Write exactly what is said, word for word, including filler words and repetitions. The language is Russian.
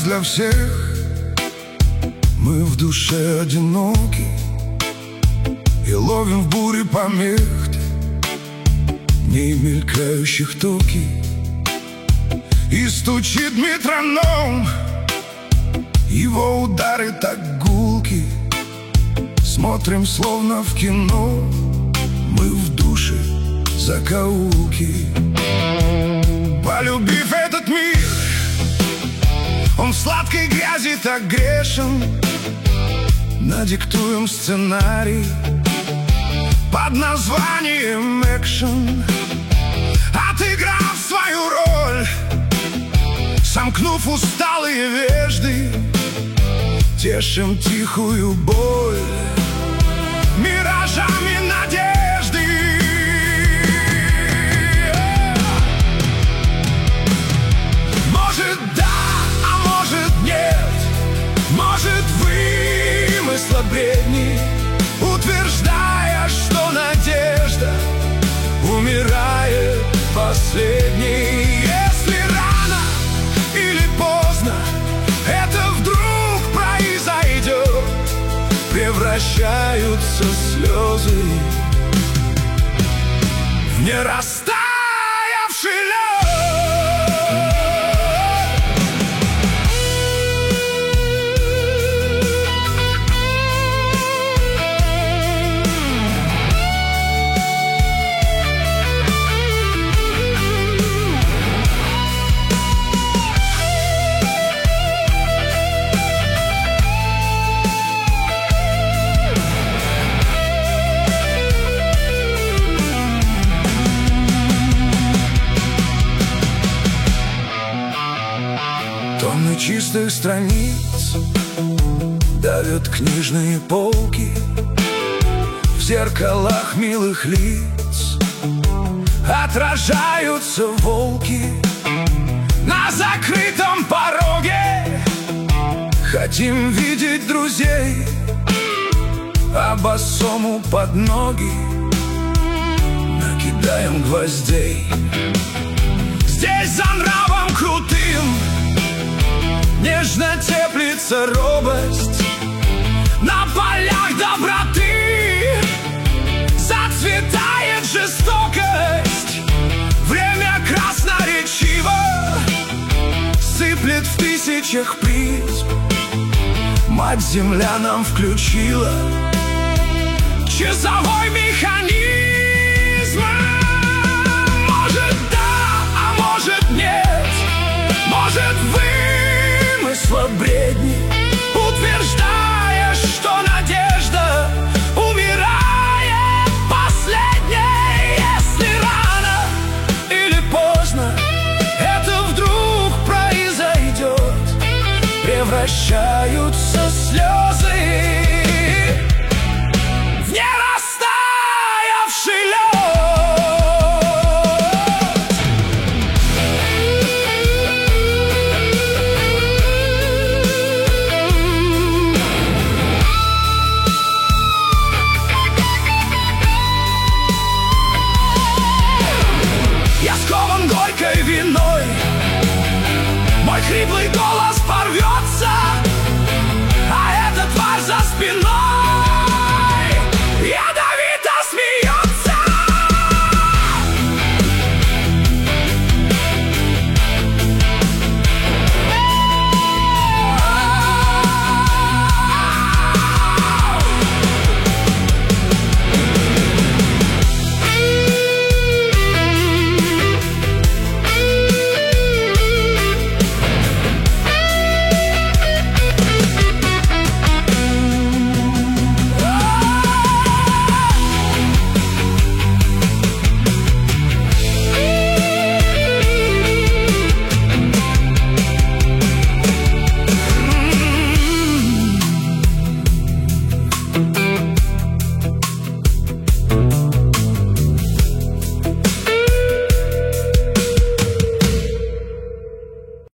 для всех. Мы в душе одиноки и ловим в буре помех дней мелькающих токи. И стучит метроном, его удары так гулки. Смотрим словно в кино, мы в душе закоулки. Полюбив этот мир, он в сладкой грязи так грешен. Надиктуем сценарий под названием экшен. Отыграв свою роль, сомкнув усталые вежды, тешим тихую боль миражами надежды. Может да, а может нет, может вымысла бредни, утверждая, что надежда умирает последней. Если рано или поздно это вдруг произойдет, превращаются слезы в нерастаявший лед. Тонны чистых страниц давят книжные полки. В зеркалах милых лиц отражаются волки. На закрытом пороге хотим видеть друзей, а босому под ноги накидаем гвоздей. Здесь за нравом крутым нежно теплится робость. На полях доброты зацветает жестокость. Время красноречиво сыплет в тысячах призм. Мать-Земля нам включила часовой механизм. Может да, а может нет, может вымысла бредни, утверждая, что надежда умирает последней. Если рано или поздно это вдруг произойдет, превращаются слезы в нерастаявший лед. Я скован горькой виной, мой хриплый голос